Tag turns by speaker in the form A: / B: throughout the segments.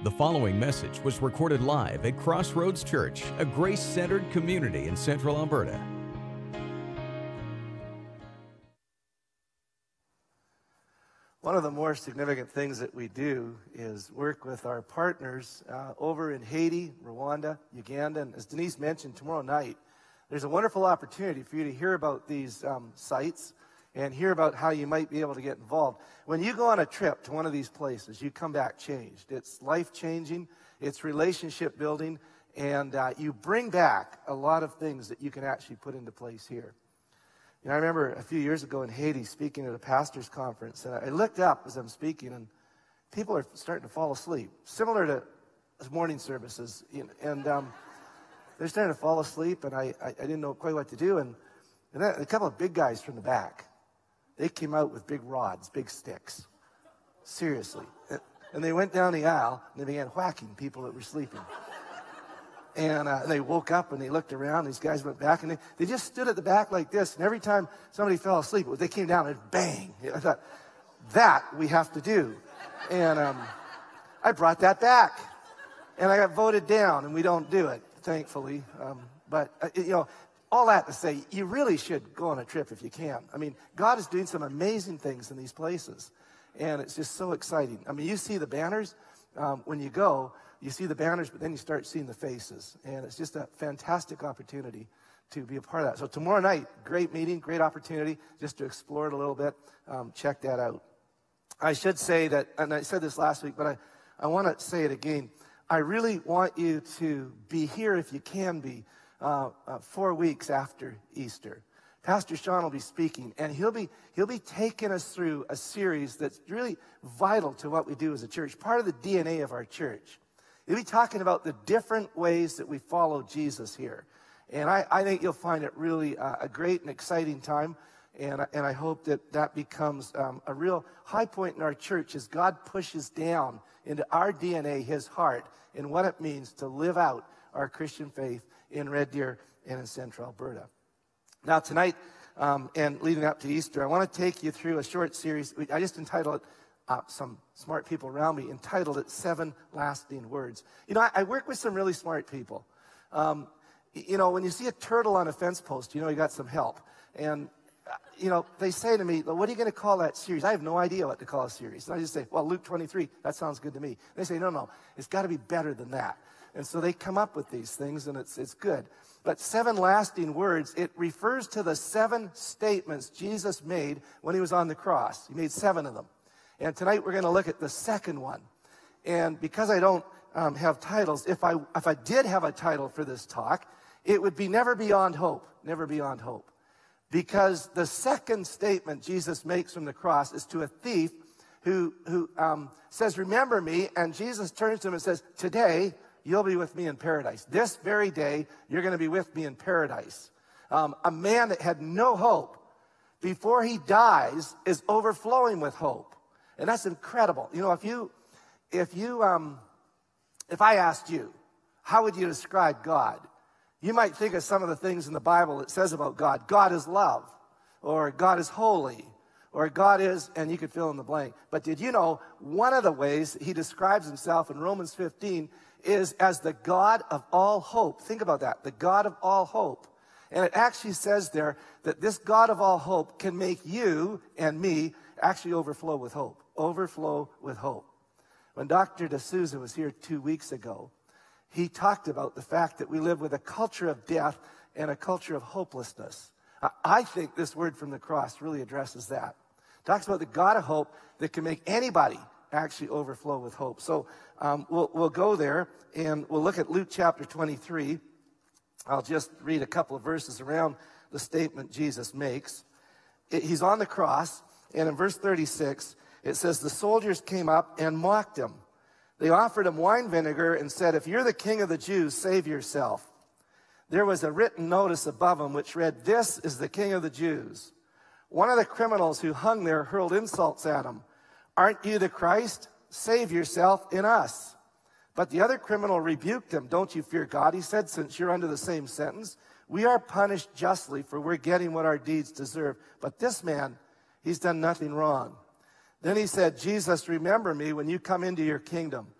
A: The following message was recorded live at Crossroads Church, a grace-centered community in Central Alberta.
B: One of the more significant things that we do is work with our partners over in Haiti, Rwanda, Uganda, and as Denise mentioned, tomorrow night, there's a wonderful opportunity for you to hear about these sites and hear about how you might be able to get involved. When you go on a trip to one of these places, you come back changed. It's life-changing, it's relationship-building, and you bring back a lot of things that you can actually put into place here. You know, I remember a few years ago in Haiti speaking at a pastor's conference, and I looked up as I'm speaking, and people are starting to fall asleep, similar to morning services, and they're starting to fall asleep, and I didn't know quite what to do, and then a couple of big guys from the back, they came out with big rods, big sticks, seriously, and they went down the aisle, and they began whacking people that were sleeping. And they woke up and they looked around. These guys went back and they just stood at the back like this. And every time somebody fell asleep, they came down and bang. I thought, that we have to do. And I brought that back. And I got voted down and we don't do it, thankfully. But all that to say, you really should go on a trip if you can. I mean, God is doing some amazing things in these places. And it's just so exciting. I mean, you see the banners when you go. You see the banners, but then you start seeing the faces. And it's just a fantastic opportunity to be a part of that. So tomorrow night, great meeting, great opportunity just to explore it a little bit. Check that out. I should say that, and I said this last week, but I want to say it again. I really want you to be here if you can be 4 weeks after Easter. Pastor Sean will be speaking, and he'll be taking us through a series that's really vital to what we do as a church, part of the DNA of our church. He'll be talking about the different ways that we follow Jesus here. And I think you'll find it really a great and exciting time. And I hope that becomes a real high point in our church as God pushes down into our DNA, his heart, and what it means to live out our Christian faith in Red Deer and in Central Alberta. Now tonight, and leading up to Easter, I want to take you through a short series. I just entitled it, some smart people around me entitled it 7 Lasting Words. You know, I work with some really smart people. When you see a turtle on a fence post, you know you got some help. And, they say to me, well, what are you going to call that series? I have no idea what to call a series. And I just say, well, Luke 23, that sounds good to me. They say, no, it's got to be better than that. And so they come up with these things, and it's good. But 7 lasting words, it refers to the 7 statements Jesus made when he was on the cross. He made 7 of them. And tonight we're going to look at the second one. And because I don't have titles, if I did have a title for this talk, it would be Never Beyond Hope. Never Beyond Hope. Because the second statement Jesus makes from the cross is to a thief who says, remember me, and Jesus turns to him and says, today you'll be with me in paradise. This very day you're going to be with me in paradise. A man that had no hope before he dies is overflowing with hope. And that's incredible. You know, if I asked you, how would you describe God? You might think of some of the things in the Bible that says about God. God is love, or God is holy, or God is, and you could fill in the blank. But did you know one of the ways he describes himself in Romans 15 is as the God of all hope? Think about that, the God of all hope. And it actually says there that this God of all hope can make you and me actually overflow with hope. Overflow with hope. When Dr. D'Souza was here 2 weeks ago, he talked about the fact that we live with a culture of death and a culture of hopelessness. I think this word from the cross really addresses that. It talks about the God of hope that can make anybody actually overflow with hope. So we'll go there and we'll look at Luke chapter 23. I'll just read a couple of verses around the statement Jesus makes. He's on the cross, and in verse 36, it says, the soldiers came up and mocked him. They offered him wine vinegar and said, if you're the king of the Jews, save yourself. There was a written notice above him which read, this is the king of the Jews. One of the criminals who hung there hurled insults at him. Aren't you the Christ? Save yourself and us. But the other criminal rebuked him. Don't you fear God, he said, since you're under the same sentence. We are punished justly, for we're getting what our deeds deserve. But this man, he's done nothing wrong. Then he said, Jesus, remember me when you come into your kingdom.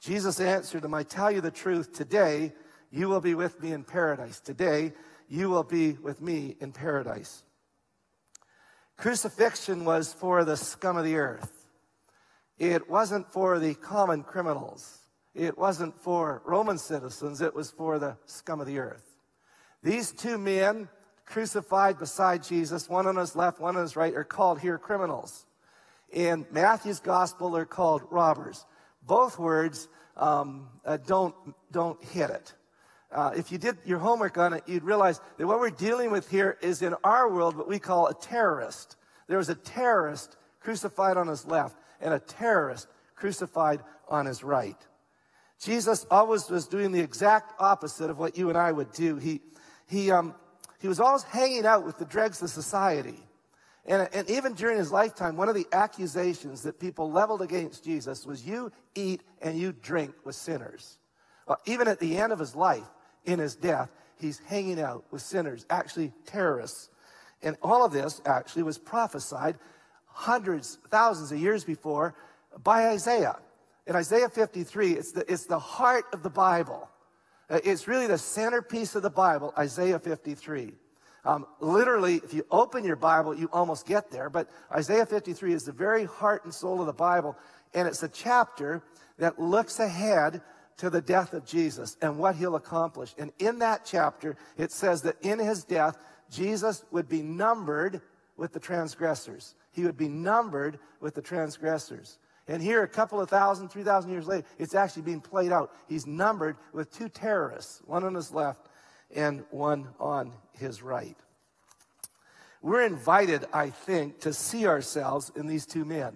B: Jesus answered him, I tell you the truth, today you will be with me in paradise. Today you will be with me in paradise. Crucifixion was for the scum of the earth. It wasn't for the common criminals. It wasn't for Roman citizens. It was for the scum of the earth. These two men crucified beside Jesus, one on his left, one on his right, are called here criminals. In Matthew's gospel, they're called robbers. Both words don't hit it. If you did your homework on it, you'd realize that what we're dealing with here is in our world what we call a terrorist. There was a terrorist crucified on his left and a terrorist crucified on his right. Jesus always was doing the exact opposite of what you and I would do. He was always hanging out with the dregs of society. And even during his lifetime, one of the accusations that people leveled against Jesus was, you eat and you drink with sinners. Well, even at the end of his life, in his death, he's hanging out with sinners, actually terrorists. And all of this actually was prophesied hundreds, thousands of years before by Isaiah. In Isaiah 53, it's the heart of the Bible. It's really the centerpiece of the Bible, Isaiah 53. Literally, if you open your Bible, you almost get there. But Isaiah 53 is the very heart and soul of the Bible. And it's a chapter that looks ahead to the death of Jesus and what he'll accomplish. And in that chapter, it says that in his death, Jesus would be numbered with the transgressors. He would be numbered with the transgressors. And here, a couple of 3,000 years later, it's actually being played out. He's numbered with two terrorists, one on his left and one on his right. We're invited, I think, to see ourselves in these two men,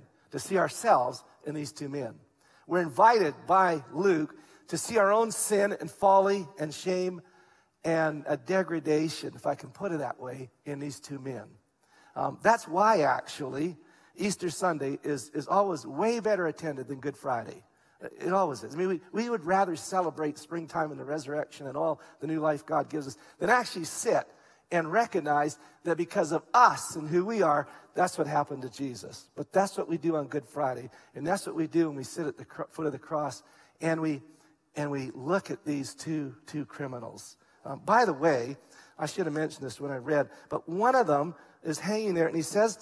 B: We're invited by Luke to see our own sin and folly and shame and a degradation, if I can put it that way, in these two men. That's why, actually, Easter Sunday is always way better attended than Good Friday. It always is. I mean, we would rather celebrate springtime and the resurrection and all the new life God gives us than actually sit and recognize that because of us and who we are, that's what happened to Jesus. But that's what we do on Good Friday, and that's what we do when we sit at the foot of the cross and we look at these two criminals. By the way, I should have mentioned this when I read, but one of them is hanging there, and he says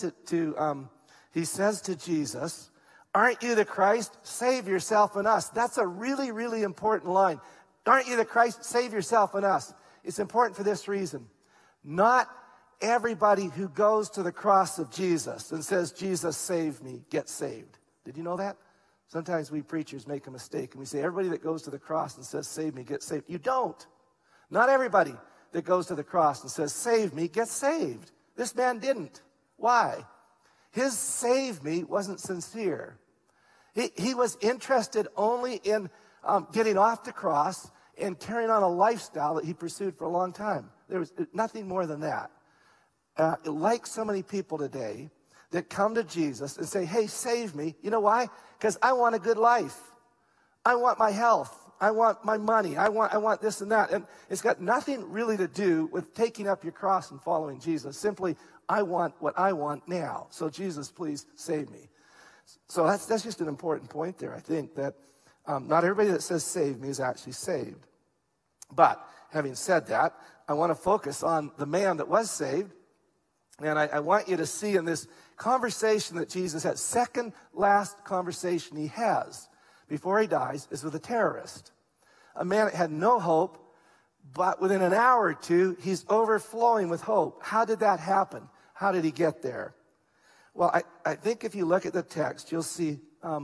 B: to Jesus, "Aren't you the Christ? Save yourself and us." That's a really, really important line. Aren't you the Christ? Save yourself and us. It's important for this reason. Not everybody who goes to the cross of Jesus and says, "Jesus, save me," gets saved. Did you know that? Sometimes we preachers make a mistake and we say, everybody that goes to the cross and says, "Save me," gets saved. You don't. Not everybody that goes to the cross and says, "Save me," gets saved. This man didn't. Why? His "save me" wasn't sincere. He was interested only in getting off the cross and carrying on a lifestyle that he pursued for a long time. There was nothing more than that. Like so many people today that come to Jesus and say, "Hey, save me." You know why? Because I want a good life. I want my health. I want my money. I want this and that. And it's got nothing really to do with taking up your cross and following Jesus. Simply, I want what I want now. So Jesus, please save me. So that's just an important point there. I think that not everybody that says "save me" is actually saved. But having said that, I want to focus on the man that was saved. And I want you to see in this conversation that Jesus had, second last conversation he has before he dies is with a terrorist. A man that had no hope, but within an hour or two, he's overflowing with hope. How did that happen? How did he get there? Well, I think if you look at the text, you'll see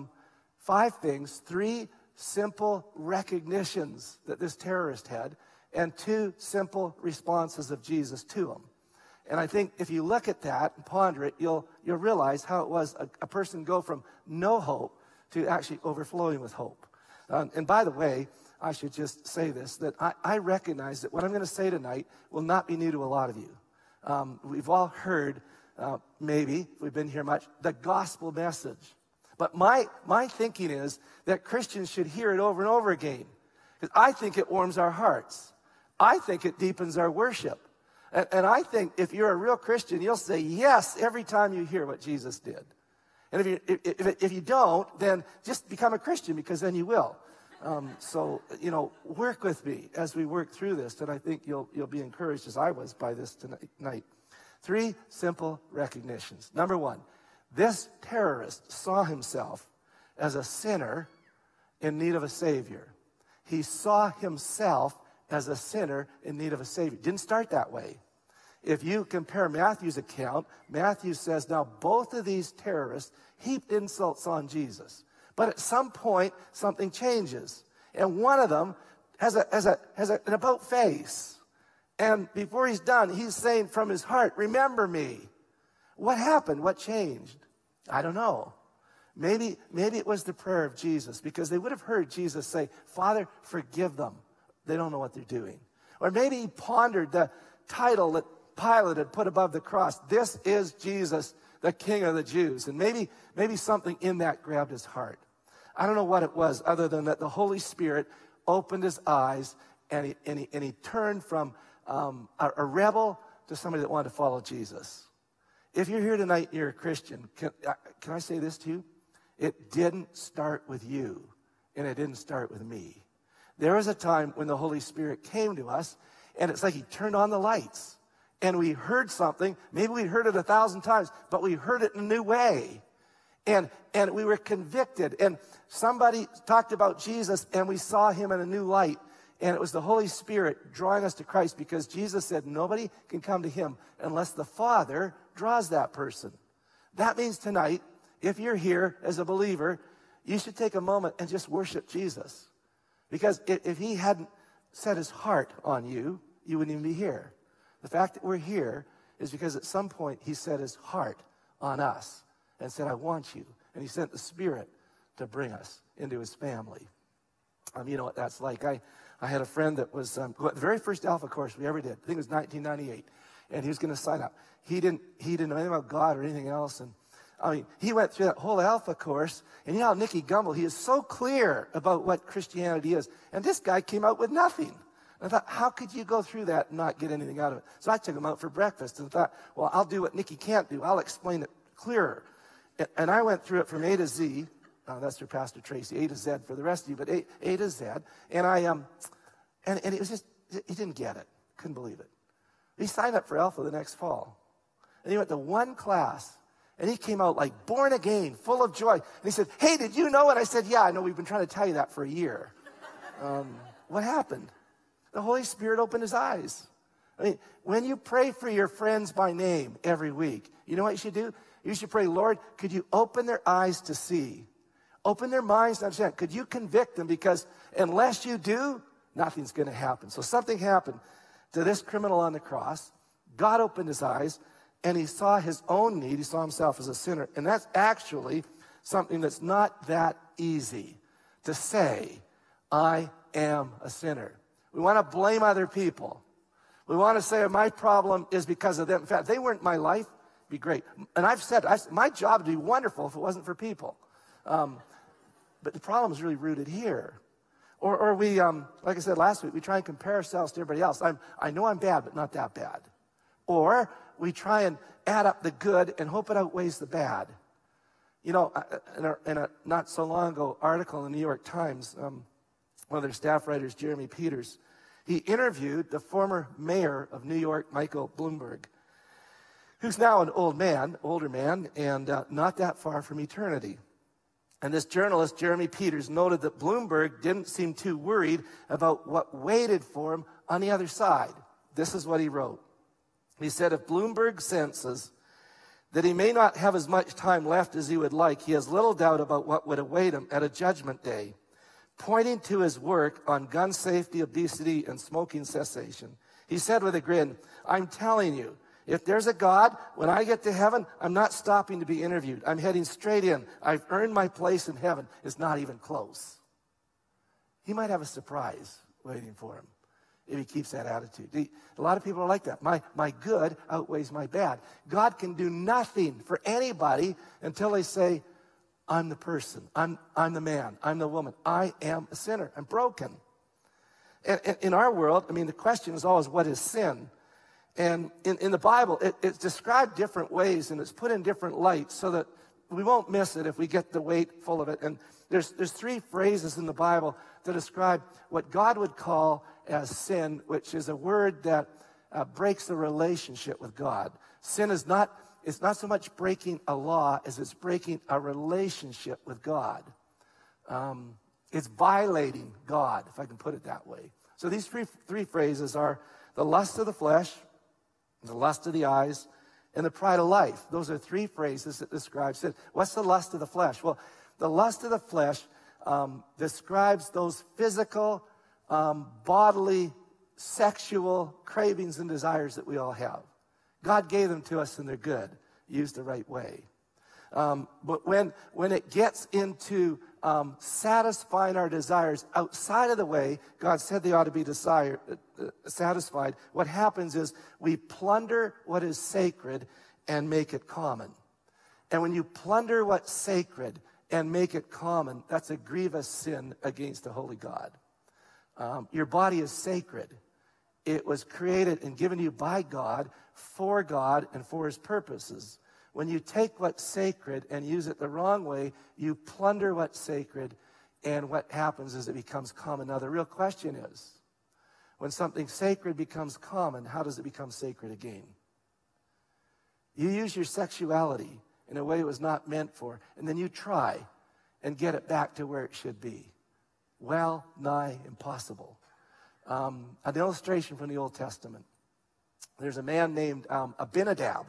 B: 5 things, 3 simple recognitions that this terrorist had, and 2 simple responses of Jesus to him. And I think if you look at that and ponder it, you'll realize how it was a person go from no hope to actually overflowing with hope. And by the way, I should just say this, that I recognize that what I'm going to say tonight will not be new to a lot of you. We've all heard, maybe, if we've been here much, the gospel message. But my thinking is that Christians should hear it over and over again. Because I think it warms our hearts. I think it deepens our worship. And I think if you're a real Christian, you'll say yes every time you hear what Jesus did. And if you don't, then just become a Christian, because then you will. Work with me as we work through this, and I think you'll be encouraged as I was by this tonight. 3 simple recognitions. Number 1, this terrorist saw himself as a sinner in need of a Savior. He saw himself as a sinner in need of a Savior. Didn't start that way. If you compare Matthew's account, Matthew says, now both of these terrorists heaped insults on Jesus. But at some point, something changes. And one of them has an about face. And before he's done, he's saying from his heart, remember me. What happened? What changed? I don't know. Maybe it was the prayer of Jesus, because they would have heard Jesus say, Father, forgive them. They don't know what they're doing. Or maybe he pondered the title that Pilate had put above the cross. This is Jesus, the King of the Jews. And maybe something in that grabbed his heart. I don't know what it was, other than that the Holy Spirit opened his eyes, and he turned from a rebel to somebody that wanted to follow Jesus. If you're here tonight and you're a Christian, can I say this to you? It didn't start with you, and it didn't start with me. There was a time when the Holy Spirit came to us, and it's like he turned on the lights, and we heard something. Maybe we heard it 1,000 times, but we heard it in a new way. And we were convicted, and somebody talked about Jesus, and we saw him in a new light. And it was the Holy Spirit drawing us to Christ, because Jesus said nobody can come to him unless the Father draws that person. That means tonight, if you're here as a believer, you should take a moment and just worship Jesus. Because if he hadn't set his heart on you, you wouldn't even be here. The fact that we're here is because at some point he set his heart on us and said, I want you. And he sent the Spirit to bring us into his family. You know what that's like. I had a friend that was the very first Alpha course we ever did. I think it was 1998. And he was going to sign up. He didn't know anything about God or anything else. And he went through that whole Alpha course. And you know how Nicky Gumbel, he is so clear about what Christianity is. And this guy came out with nothing. And I thought, how could you go through that and not get anything out of it? So I took him out for breakfast and thought, well, I'll do what Nicky can't do. I'll explain it clearer. And I went through it from A to Z. That's for Pastor Tracy, A to Z for the rest of you, but A to Z. And and it was just, he didn't get it. Couldn't believe it. He signed up for Alpha the next fall. And he went to one class, and he came out like born again, full of joy. And he said, hey, did you know it? I said, yeah, I know. We've been trying to tell you that for a year. What happened? The Holy Spirit opened his eyes. When you pray for your friends by name every week, you know what you should do? You should pray, Lord, could you open their eyes to see? Open their minds to understand. Could you convict them? Because unless you do, nothing's going to happen. So something happened to this criminal on the cross. God opened his eyes, and he saw his own need. He saw himself as a sinner. And that's actually something that's not that easy to say, I am a sinner. We want to blame other people. We want to say, my problem is because of them. In fact, if they weren't my life, it'd be great. And I've said, my job would be wonderful if it wasn't for people. But the problem is really rooted here. Or we, like I said last week, we try and compare ourselves to everybody else. I know I'm bad, but not that bad. Or we try and add up the good and hope it outweighs the bad. You know, in a not so long ago article in the New York Times, one of their staff writers, Jeremy Peters, he interviewed the former mayor of New York, Michael Bloomberg, who's now an older man, and not that far from eternity. And this journalist, Jeremy Peters, noted that Bloomberg didn't seem too worried about what waited for him on the other side. This is what he wrote. He said, if Bloomberg senses that he may not have as much time left as he would like, he has little doubt about what would await him at a judgment day. Pointing to his work on gun safety, obesity, and smoking cessation, he said with a grin, I'm telling you, if there's a God, when I get to heaven, I'm not stopping to be interviewed. I'm heading straight in. I've earned my place in heaven. It's not even close. He might have a surprise waiting for him if he keeps that attitude. A lot of people are like that. My good outweighs my bad. God can do nothing for anybody until they say, I'm the person. I'm the man. I'm the woman. I am a sinner. I'm broken. And in our world, the question is always, what is sin? And in the Bible, it's described different ways, and it's put in different lights so that we won't miss it if we get the weight full of it. And there's three phrases in the Bible that describe what God would call as sin, which is a word that breaks the relationship with God. Sin is not, it's not so much breaking a law as it's breaking a relationship with God. It's violating God, if I can put it that way. So these three phrases are the lust of the flesh, the lust of the eyes, and the pride of life. Those are three phrases that describe sin. What's the lust of the flesh? Well, the lust of the flesh describes those physical, bodily, sexual cravings and desires that we all have. God gave them to us and they're good, used the right way. But when it gets into satisfying our desires outside of the way God said they ought to be satisfied, what happens is we plunder what is sacred and make it common. And when you plunder what's sacred and make it common, that's a grievous sin against the holy God. Your body is sacred. It was created and given to you by God, and for his purposes. When you take what's sacred and use it the wrong way, you plunder what's sacred, and what happens is it becomes common. Now, the real question is, when something sacred becomes common, how does it become sacred again? You use your sexuality in a way it was not meant for, and then you try and get it back to where it should be. Well, nigh impossible. An illustration from the Old Testament. There's a man named Abinadab.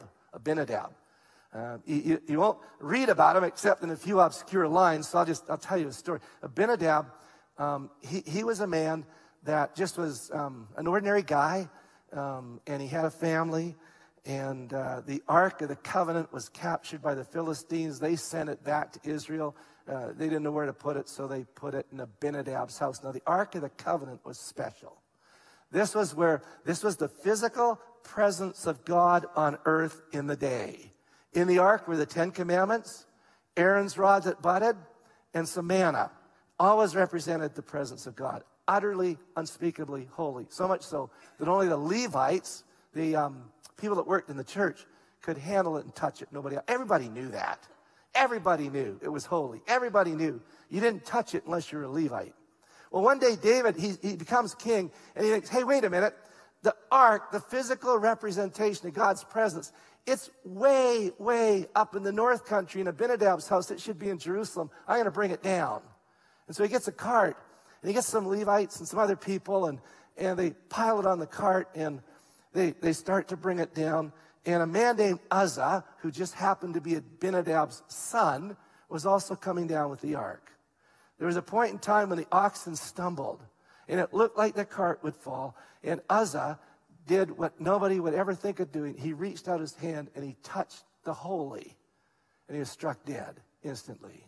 B: You won't read about him except in a few obscure lines, so I'll tell you a story. Abinadab, he was a man that just was an ordinary guy, and he had a family, and the Ark of the Covenant was captured by the Philistines. They sent it back to Israel. They didn't know where to put it, so they put it in Abinadab's house. Now, the Ark of the Covenant was special. This was the physical presence of God on earth in the day. In the ark were the 10 Commandments, Aaron's rod that budded, and some manna. Always represented the presence of God. Utterly, unspeakably holy. So much so that only the Levites, the people that worked in the church, could handle it and touch it. Nobody else. Everybody knew that. Everybody knew it was holy. Everybody knew you didn't touch it unless you're a Levite. Well, one day David, he becomes king, and he thinks, hey, wait a minute. The ark, the physical representation of God's presence, it's way, way up in the north country in Abinadab's house. It should be in Jerusalem. I'm going to bring it down. And so he gets a cart, and he gets some Levites and some other people, and they pile it on the cart, and they start to bring it down. And a man named Uzzah, who just happened to be Abinadab's son, was also coming down with the ark. There was a point in time when the oxen stumbled, and it looked like the cart would fall, and Uzzah did what nobody would ever think of doing. He reached out his hand, and he touched the holy, and he was struck dead instantly.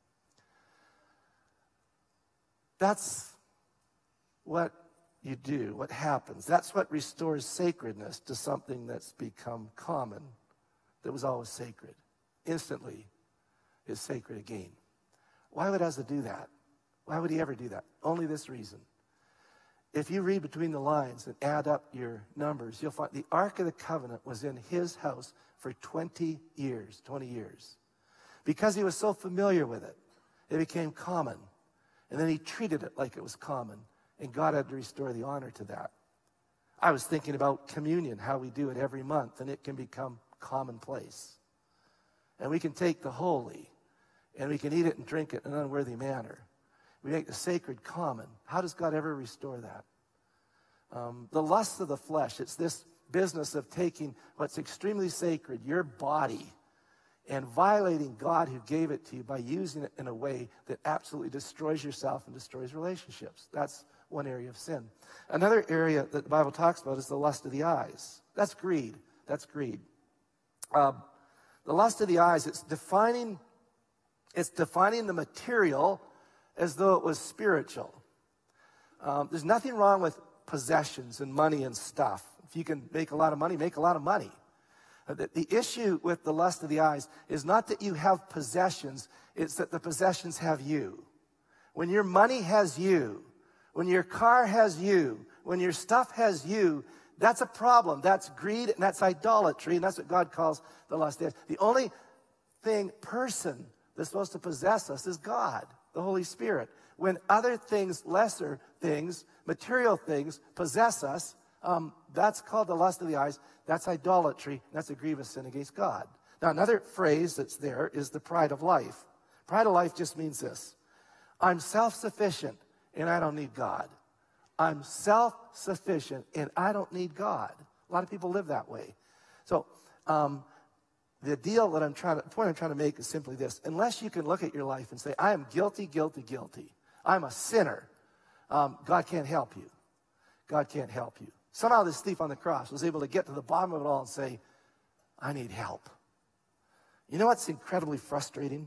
B: That's what you do, what happens. That's what restores sacredness to something that's become common, that was always sacred. Instantly, it's sacred again. Why would Uzzah do that? Why would he ever do that? Only this reason. If you read between the lines and add up your numbers, you'll find the Ark of the Covenant was in his house for 20 years. Because he was so familiar with it, it became common. And then he treated it like it was common. And God had to restore the honor to that. I was thinking about communion, how we do it every month, and it can become commonplace. And we can take the holy, and we can eat it and drink it in an unworthy manner. We make the sacred common. How does God ever restore that? The lust of the flesh, it's this business of taking what's extremely sacred, your body, and violating God who gave it to you by using it in a way that absolutely destroys yourself and destroys relationships. That's one area of sin. Another area that the Bible talks about is the lust of the eyes. That's greed. The lust of the eyes, it's defining the material as though it was spiritual. There's nothing wrong with possessions and money and stuff. If you can make a lot of money, make a lot of money. The issue with the lust of the eyes is not that you have possessions, it's that the possessions have you. When your money has you, when your car has you, when your stuff has you, that's a problem. That's greed and that's idolatry, and that's what God calls the lust of the eyes. The only person that's supposed to possess us is God, the Holy Spirit. When other things, lesser things, material things possess us, that's called the lust of the eyes. That's idolatry. That's a grievous sin against God. Now, another phrase that's there is the pride of life. Pride of life just means this. I'm self-sufficient and I don't need God. I'm self-sufficient and I don't need God. A lot of people live that way. So, the point I'm trying to make is simply this. Unless you can look at your life and say, I am guilty, guilty, guilty. I'm a sinner. God can't help you. God can't help you. Somehow this thief on the cross was able to get to the bottom of it all and say, I need help. You know what's incredibly frustrating?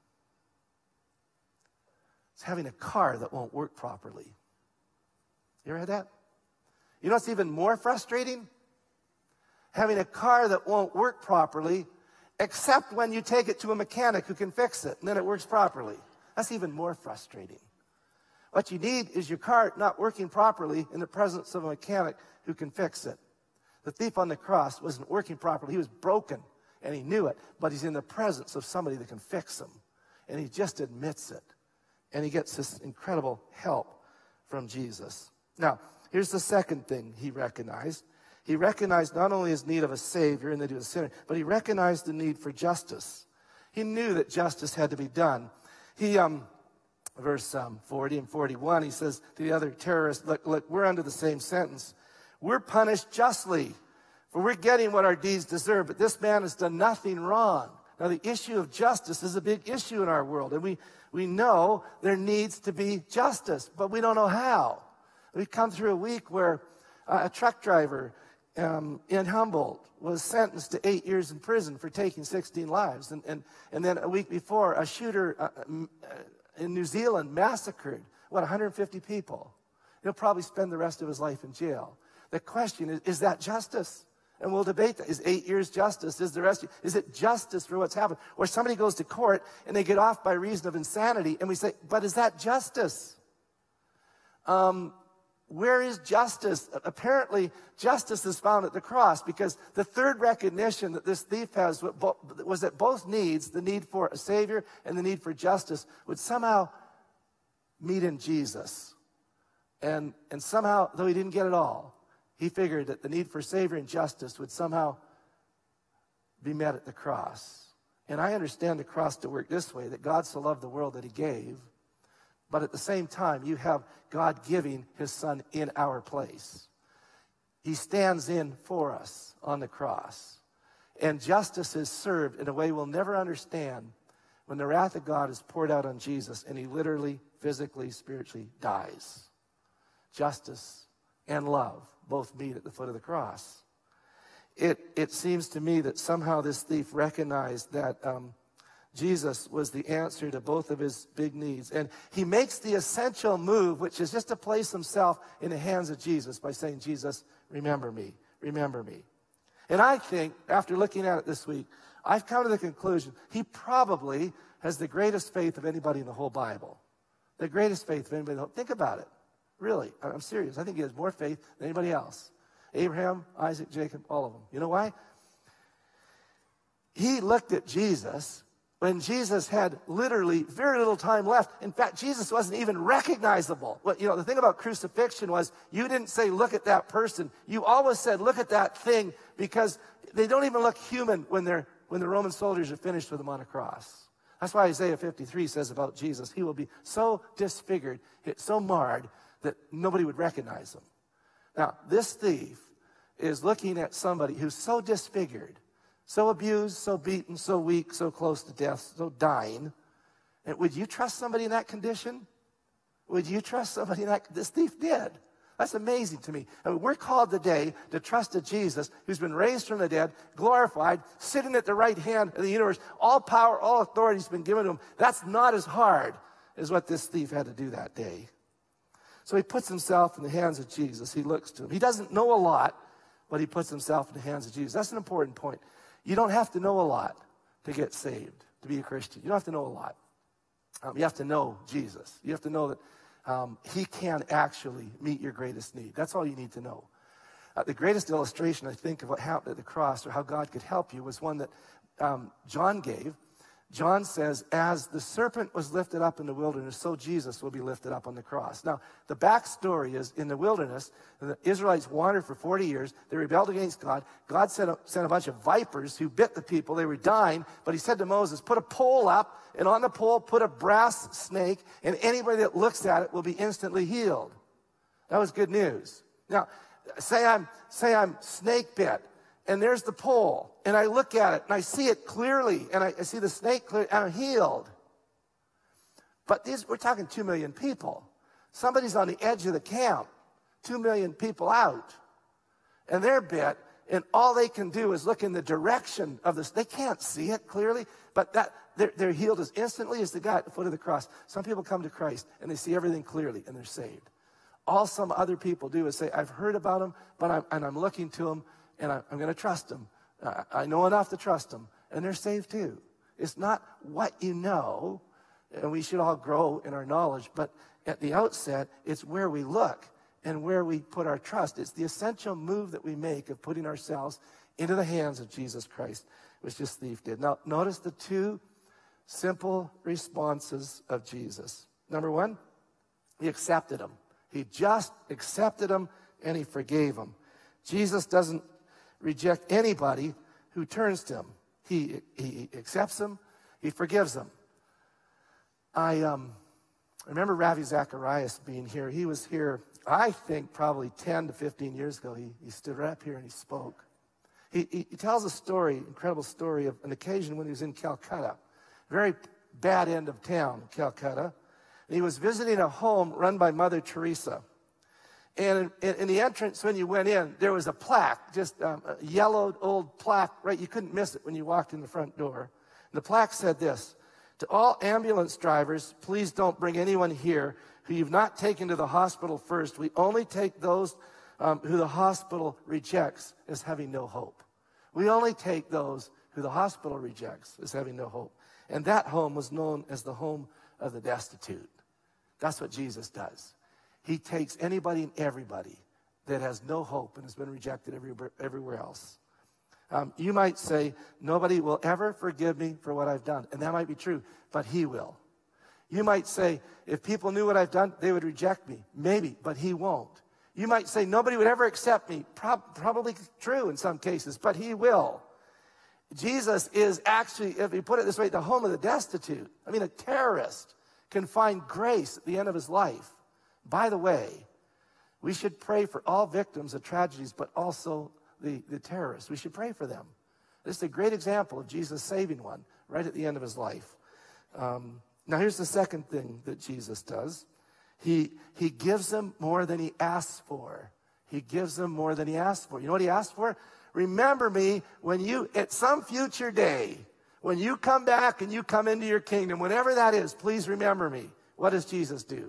B: It's having a car that won't work properly. You ever had that? You know what's even more frustrating? Having a car that won't work properly, except when you take it to a mechanic who can fix it, and then it works properly. That's even more frustrating. What you need is your car not working properly in the presence of a mechanic who can fix it. The thief on the cross wasn't working properly. He was broken, and he knew it, but he's in the presence of somebody that can fix him, and he just admits it, and he gets this incredible help from Jesus. Now, here's the second thing he recognized. He recognized not only his need of a Savior and that he was a sinner, but he recognized the need for justice. He knew that justice had to be done. He, verse 40 and 41, he says to the other terrorists, look, we're under the same sentence. We're punished justly, for we're getting what our deeds deserve, but this man has done nothing wrong. Now, the issue of justice is a big issue in our world, and we know there needs to be justice, but we don't know how. We've come through a week where a truck driver in Humboldt was sentenced to 8 years in prison for taking 16 lives. And then a week before, a shooter in New Zealand massacred, 150 people. He'll probably spend the rest of his life in jail. The question is that justice? And we'll debate that. Is 8 years justice? Is it justice for what's happened? Or somebody goes to court and they get off by reason of insanity, and we say, but is that justice? Where is justice? Apparently, justice is found at the cross, because the third recognition that this thief has was that both needs, the need for a Savior and the need for justice, would somehow meet in Jesus. And somehow, though he didn't get it all, he figured that the need for Savior and justice would somehow be met at the cross. And I understand the cross to work this way, that God so loved the world that he gave. But at the same time, you have God giving his son in our place. He stands in for us on the cross. And justice is served in a way we'll never understand when the wrath of God is poured out on Jesus and he literally, physically, spiritually dies. Justice and love both meet at the foot of the cross. It seems to me that somehow this thief recognized that Jesus was the answer to both of his big needs. And he makes the essential move, which is just to place himself in the hands of Jesus by saying, Jesus, remember me, remember me. And I think, after looking at it this week, I've come to the conclusion he probably has the greatest faith of anybody in the whole Bible. The greatest faith of anybody in the whole. Think about it. Really, I'm serious. I think he has more faith than anybody else. Abraham, Isaac, Jacob, all of them. You know why? He looked at Jesus when Jesus had literally very little time left. In fact, Jesus wasn't even recognizable. Well, the thing about crucifixion was you didn't say, look at that person. You always said, look at that thing, because they don't even look human when the Roman soldiers are finished with them on a cross. That's why Isaiah 53 says about Jesus, he will be so disfigured, so marred, that nobody would recognize him. Now, this thief is looking at somebody who's so disfigured, so abused, so beaten, so weak, so close to death, so dying. And would you trust somebody in that condition? Would you trust somebody in that? This thief did. That's amazing to me. I mean, we're called today to trust a Jesus who's been raised from the dead, glorified, sitting at the right hand of the universe. All power, all authority has been given to him. That's not as hard as what this thief had to do that day. So he puts himself in the hands of Jesus. He looks to him. He doesn't know a lot, but he puts himself in the hands of Jesus. That's an important point. You don't have to know a lot to get saved, to be a Christian. You don't have to know a lot. You have to know Jesus. You have to know that he can actually meet your greatest need. That's all you need to know. The greatest illustration, I think, of what happened at the cross or how God could help you was one that John gave. John says, as the serpent was lifted up in the wilderness, so Jesus will be lifted up on the cross. Now, the backstory is in the wilderness, the Israelites wandered for 40 years. They rebelled against God. God sent a bunch of vipers who bit the people. They were dying. But he said to Moses, put a pole up, and on the pole put a brass snake, and anybody that looks at it will be instantly healed. That was good news. Now, say I'm snake bit. And there's the pole, and I look at it, and I see it clearly, and I see the snake clearly, and I'm healed. But we're talking 2 million people. Somebody's on the edge of the camp, 2 million people out, and they're bit, and all they can do is look in the direction of this. They can't see it clearly, but they're healed as instantly as the guy at the foot of the cross. Some people come to Christ, and they see everything clearly, and they're saved. All some other people do is say, I've heard about him, but I'm looking to him, and I'm going to trust them. I know enough to trust them. And they're saved too. It's not what you know, and we should all grow in our knowledge, but at the outset, it's where we look and where we put our trust. It's the essential move that we make of putting ourselves into the hands of Jesus Christ, which this thief did. Now, notice the two simple responses of Jesus. Number one, he accepted him. He just accepted him, and he forgave him. Jesus doesn't reject anybody who turns to him. He accepts them. He forgives them. I remember Ravi Zacharias being here. He was here, I think, probably 10 to 15 years ago. He stood right up here and he spoke. He tells a story, incredible story of an occasion when he was in Calcutta, very bad end of town, Calcutta. And he was visiting a home run by Mother Teresa. And in the entrance, when you went in, there was a plaque, just a yellowed old plaque, right? You couldn't miss it when you walked in the front door. And the plaque said this: to all ambulance drivers, please don't bring anyone here who you've not taken to the hospital first. We only take those who the hospital rejects as having no hope. We only take those who the hospital rejects as having no hope. And that home was known as the home of the destitute. That's what Jesus does. He takes anybody and everybody that has no hope and has been rejected everywhere else. You might say, nobody will ever forgive me for what I've done. And that might be true, but he will. You might say, if people knew what I've done, they would reject me. Maybe, but he won't. You might say, nobody would ever accept me. Probably true in some cases, but he will. Jesus is actually, if you put it this way, the home of the destitute. I mean, a terrorist can find grace at the end of his life. By the way, we should pray for all victims of tragedies, but also the terrorists. We should pray for them. This is a great example of Jesus saving one right at the end of his life. Now, here's the second thing that Jesus does. He gives them more than he asks for. He gives them more than he asks for. You know what he asked for? Remember me when you, at some future day, when you come back and you come into your kingdom, whenever that is, please remember me. What does Jesus do?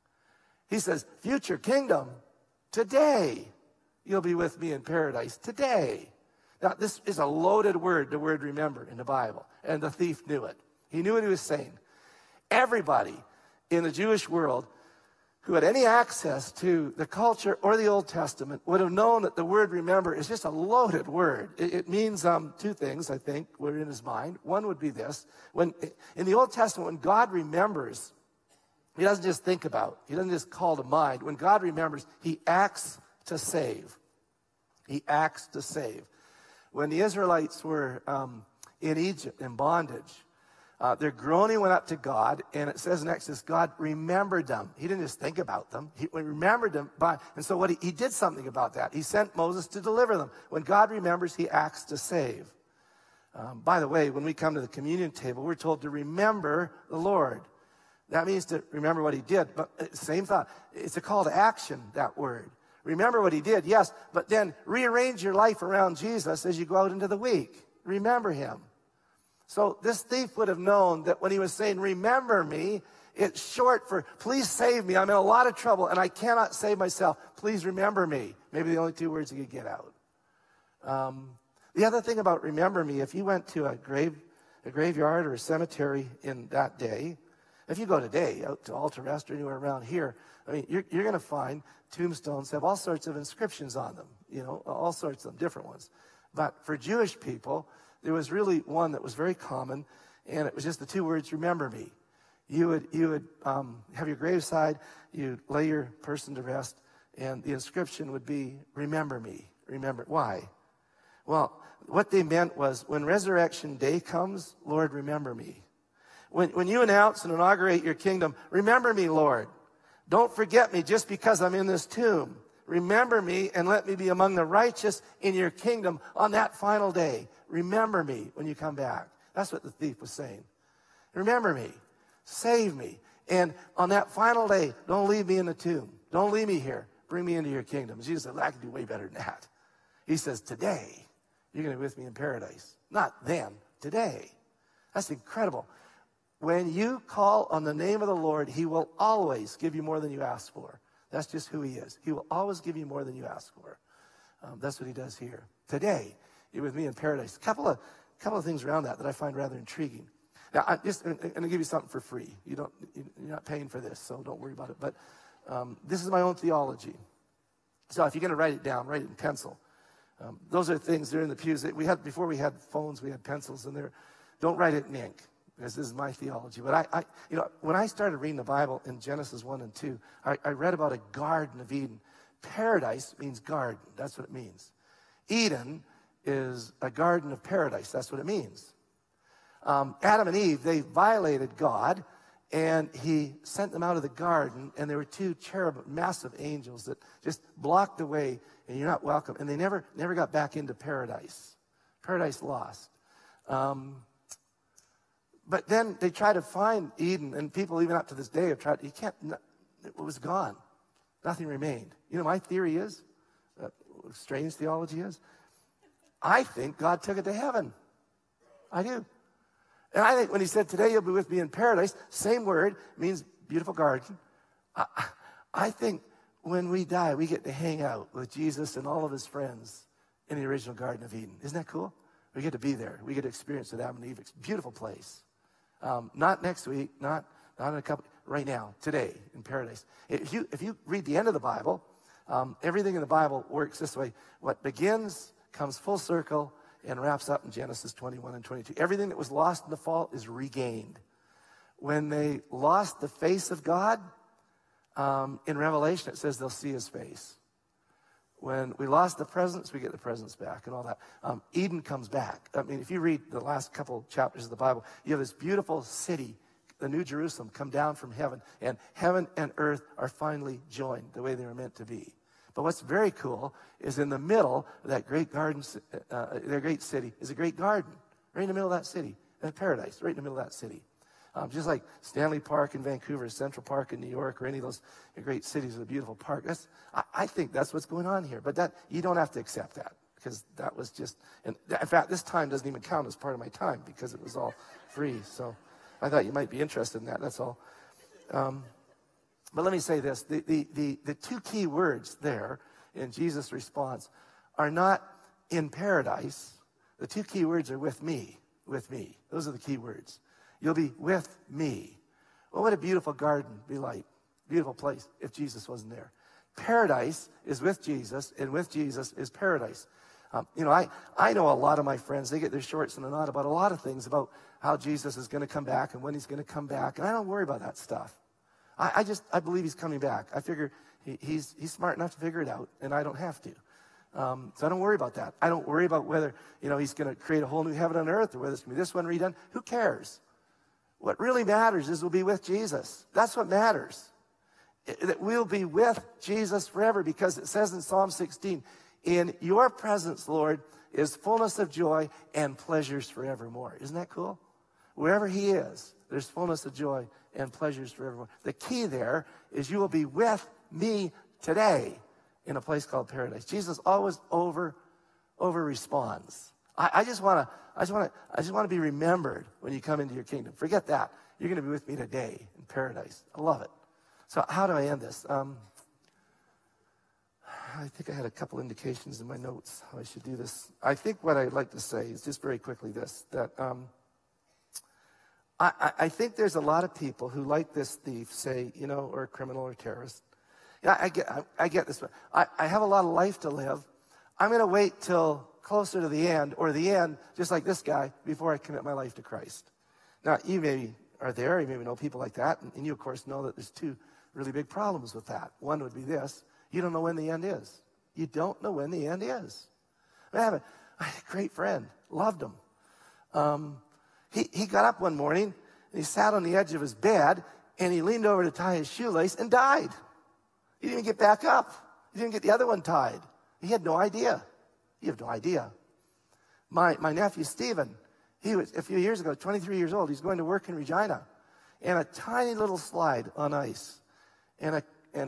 B: He says, future kingdom, today you'll be with me in paradise. Today. Now, this is a loaded word, the word remember, in the Bible. And the thief knew it. He knew what he was saying. Everybody in the Jewish world who had any access to the culture or the Old Testament would have known that the word remember is just a loaded word. It means two things, I think, were in his mind. One would be this. When in the Old Testament, when God remembers, he doesn't just think about. He doesn't just call to mind. When God remembers, he acts to save. He acts to save. When the Israelites were in Egypt in bondage, their groaning went up to God, and it says in Exodus, God remembered them. He didn't just think about them. He remembered them. And so he did something about that. He sent Moses to deliver them. When God remembers, he acts to save. By the way, when we come to the communion table, we're told to remember the Lord. That means to remember what he did. But same thought. It's a call to action, that word. Remember what he did, yes, but then rearrange your life around Jesus as you go out into the week. Remember him. So this thief would have known that when he was saying, remember me, it's short for, please save me. I'm in a lot of trouble and I cannot save myself. Please remember me. Maybe the only two words he could get out. The other thing about remember me, if you went to a graveyard or a cemetery in that day, if you go today out to Alta Rest or anywhere around here, I mean, you're going to find tombstones have all sorts of inscriptions on them, you know, all sorts of different ones. But for Jewish people, there was really one that was very common, and it was just the two words, remember me. You would have your graveside, you'd lay your person to rest, and the inscription would be, remember me. Remember. Why? Well, what they meant was, when resurrection day comes, Lord, remember me. When you announce and inaugurate your kingdom, remember me, Lord. Don't forget me just because I'm in this tomb. Remember me and let me be among the righteous in your kingdom on that final day. Remember me when you come back. That's what the thief was saying. Remember me. Save me. And on that final day, don't leave me in the tomb. Don't leave me here. Bring me into your kingdom. Jesus said, I can do way better than that. He says, today, you're going to be with me in paradise. Not then, today. That's incredible. When you call on the name of the Lord, he will always give you more than you ask for. That's just who he is. He will always give you more than you ask for. That's what he does here. Today, you're with me in paradise. A couple of things around that I find rather intriguing. Now, I'm going to give you something for free. You're not paying for this, so don't worry about it. But this is my own theology. So if you're going to write it down, write it in pencil. Those are things that are in the pews. Before we had phones, we had pencils, and don't write it in ink, because this is my theology. But when I started reading the Bible in Genesis 1 and 2, I read about a Garden of Eden. Paradise means garden. That's what it means. Eden is a garden of paradise. That's what it means. Adam and Eve, they violated God, and he sent them out of the garden, and there were two cherubim, massive angels that just blocked the way, and you're not welcome. And they never got back into paradise. Paradise lost. But then they tried to find Eden, and people even up to this day have tried. It was gone. Nothing remained. My theory is, strange theology is, I think God took it to heaven. I do. And I think when he said, today you'll be with me in paradise, same word, means beautiful garden. I think when we die, we get to hang out with Jesus and all of his friends in the original Garden of Eden. Isn't that cool? We get to be there. We get to experience with Adam and Eve. It's a beautiful place. Not next week, not in a couple, right now, today, in paradise. If you read the end of the Bible, everything in the Bible works this way. What begins comes full circle and wraps up in Genesis 21 and 22. Everything that was lost in the fall is regained. When they lost the face of God, in Revelation it says they'll see his face. When we lost the presence, we get the presence back and all that. Eden comes back. I mean, if you read the last couple chapters of the Bible, you have this beautiful city, the New Jerusalem, come down from heaven, and heaven and earth are finally joined the way they were meant to be. But what's very cool is in the middle of that great garden, their great city, is a great garden. Right in the middle of that city. Paradise, right in the middle of that city. Just like Stanley Park in Vancouver, Central Park in New York, or any of those great cities with a beautiful park. I think that's what's going on here. But you don't have to accept that, because that was just, and in fact, this time doesn't even count as part of my time, because it was all free. So I thought you might be interested in that, that's all. But let me say this, the two key words there in Jesus' response are not in paradise. The two key words are with me, with me. Those are the key words. You'll be with me. What would a beautiful garden be like? Beautiful place if Jesus wasn't there. Paradise is with Jesus, and with Jesus is paradise. I know a lot of my friends, they get their shorts in a knot about a lot of things, about how Jesus is going to come back and when he's going to come back. And I don't worry about that stuff. I believe he's coming back. I figure he's smart enough to figure it out, and I don't have to. So I don't worry about that. I don't worry about whether, he's going to create a whole new heaven on earth, or whether it's going to be this one redone. Who cares? What really matters is we'll be with Jesus. That's what matters. That we'll be with Jesus forever, because it says in Psalm 16, in your presence, Lord, is fullness of joy and pleasures forevermore. Isn't that cool? Wherever he is, there's fullness of joy and pleasures forevermore. The key there is you will be with me today in a place called paradise. Jesus always over responds. I just want to be remembered when you come into your kingdom. Forget that. You're going to be with me today in paradise. I love it. So how do I end this? I think I had a couple indications in my notes how I should do this. I think what I'd like to say is just very quickly this, that I think there's a lot of people who, like this thief, say, or a criminal or terrorist. I get this. I have a lot of life to live. I'm going to wait till closer to the end, or the end, just like this guy, before I commit my life to Christ. Now, you maybe are there, you maybe know people like that, and you, of course, know that there's two really big problems with that. One would be this: you don't know when the end is. You don't know when the end is. I had a great friend, loved him. He got up one morning, and he sat on the edge of his bed, and he leaned over to tie his shoelace and died. He didn't even get back up. He didn't get the other one tied. He had no idea. You have no idea. My nephew, Stephen, he was, a few years ago, 23 years old. He's going to work in Regina, and a tiny little slide on ice. And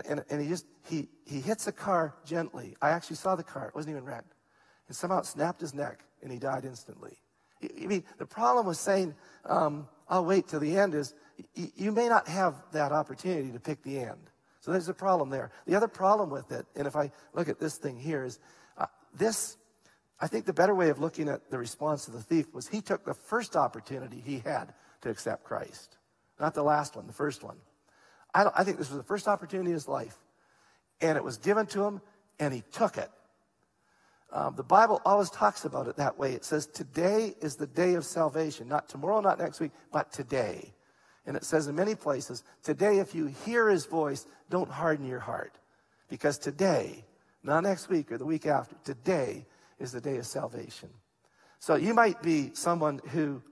B: he hits a car gently. I actually saw the car. It wasn't even wrecked. And somehow it snapped his neck, and he died instantly. I mean, the problem with saying, I'll wait till the end is, you may not have that opportunity to pick the end. So there's a problem there. The other problem with it, and if I look at this thing here, is I think the better way of looking at the response of the thief was he took the first opportunity he had to accept Christ. Not the last one, the first one. I think this was the first opportunity in his life. And it was given to him, and he took it. The Bible always talks about it that way. It says, today is the day of salvation. Not tomorrow, not next week, but today. And it says in many places, today if you hear his voice, don't harden your heart. Because today, not next week or the week after, today is the day of salvation. So you might be someone who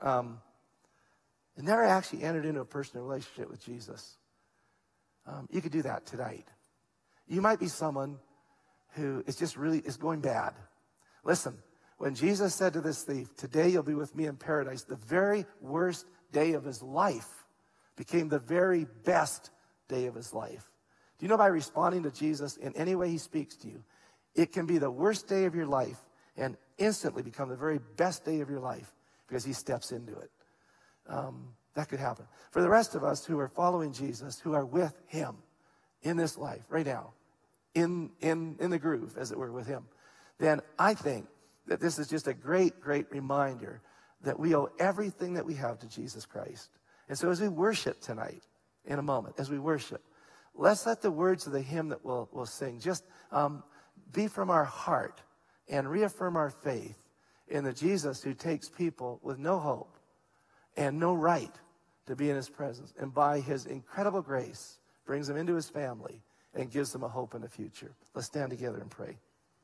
B: never actually entered into a personal relationship with Jesus. You could do that tonight. You might be someone who is just really is going bad. Listen, when Jesus said to this thief, today you'll be with me in paradise, the very worst day of his life became the very best day of his life. Do you know, by responding to Jesus in any way he speaks to you, it can be the worst day of your life and instantly become the very best day of your life because he steps into it. That could happen. For the rest of us who are following Jesus, who are with him in this life right now, in the groove, as it were, with him, then I think that this is just a great, great reminder that we owe everything that we have to Jesus Christ. And so as we worship tonight, in a moment, as we worship, let's let the words of the hymn that we'll sing just be from our heart and reaffirm our faith in the Jesus who takes people with no hope and no right to be in his presence, and by his incredible grace brings them into his family and gives them a hope in the future. Let's stand together and pray.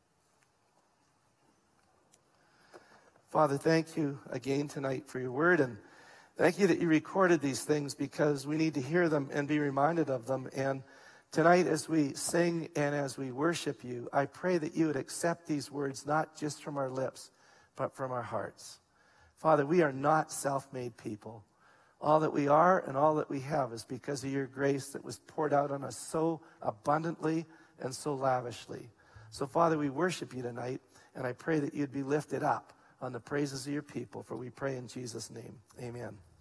B: Father, thank you again tonight for your word, and thank you that you recorded these things because we need to hear them and be reminded of them. And tonight as we sing and as we worship you, I pray that you would accept these words not just from our lips, but from our hearts. Father, we are not self-made people. All that we are and all that we have is because of your grace that was poured out on us so abundantly and so lavishly. So, Father, we worship you tonight, and I pray that you'd be lifted up on the praises of your people, for we pray in Jesus' name. Amen.